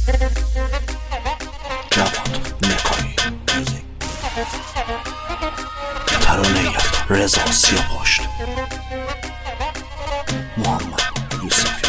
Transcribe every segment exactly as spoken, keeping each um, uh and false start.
جواد نکایی موزیک ترانه رضا سیاپشت محمد یوسفی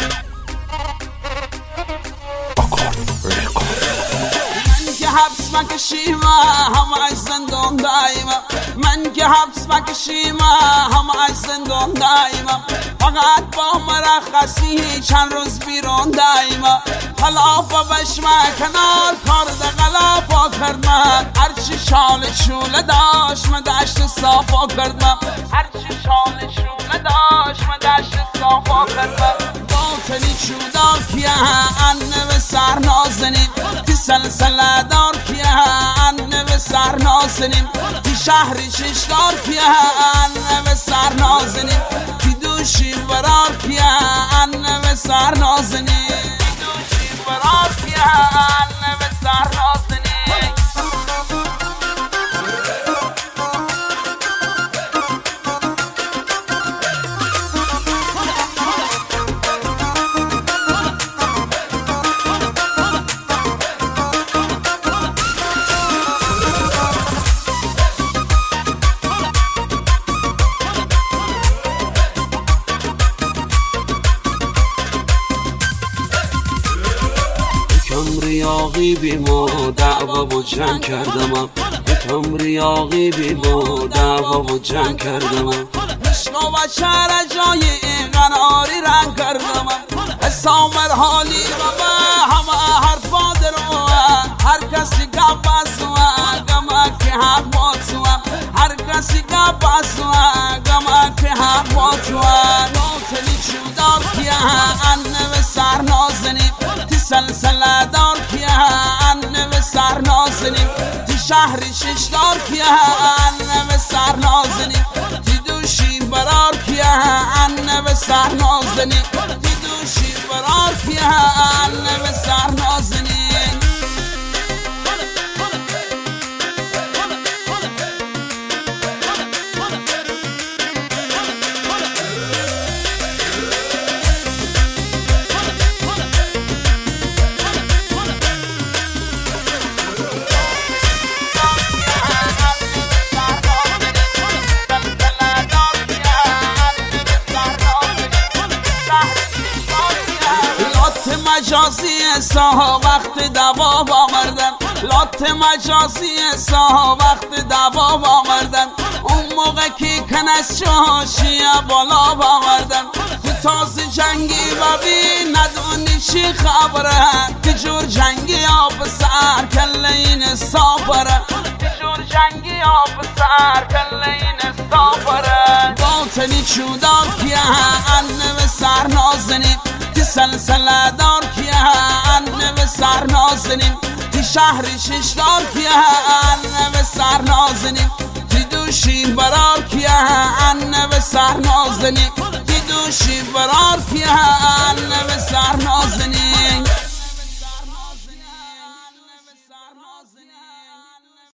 آکارد رکورد. من که حبس مکشیم همه زندان دایما، من که حبس مکشیم همه زندان دایما، فقط با مرخصی چند روز بیرون دایما. خلافا بشمه کنار کار ده غلافا کرد من، هرچی شال شوله داشت من دشت صافا کرد من، هرچی شال شوله داشت من دشت صافا کرد من. باطنی چودار کیه انه به سر نازنیم، تی سلسله دار کیه انه به سر نازنیم، تی شهری ششدار کیه انه به سر نازنیم، تی دوشی برار کیه انه به سر نازنیم، تی دوشی برار کیه انه به سر نازنیم. ریاقی بیما دعوا و جنگ کردم، یکم ریاقی بیما دعوا و جنگ کردم، عشق و بشر جای این قناری رنگ کردم، حسامر حالی و به همه حرفا درو، هر کسی گپ بسو گمه که حق باتو، هر کسی گپ بسو گمه که حق باتو. باطنی چودار کیه انه به سر نازنیم، تی سلسله دار کیه انه به سر نازنیم، تی شهری ششدار کیه انه به سر نازنیم، تی دوشی برار کیه انه به سر نازنیم، تی دوشی برار کیه انه به سر نازنیم. مجازی ساها وقت دوا آوردن، لات مجازی ساها وقت دوا آوردن، اون موقع که کنس شاشیه بالا آوردن، تو تاز جنگی و بی ندونی چی خبره، که جور جنگی آب سر کله این صابره، که جور جنگی آب سر کله این صابره. باطنی چودار کیه انه به سر نازنیم، تی سلسله دار کیه انه به سر نازنیم، تی شهری ششدار کیه انه به سر نازنیم، تی دوشی برار کیه انه به سر نازنیم، تی دوشی برار کیه انه به سر نازنیم.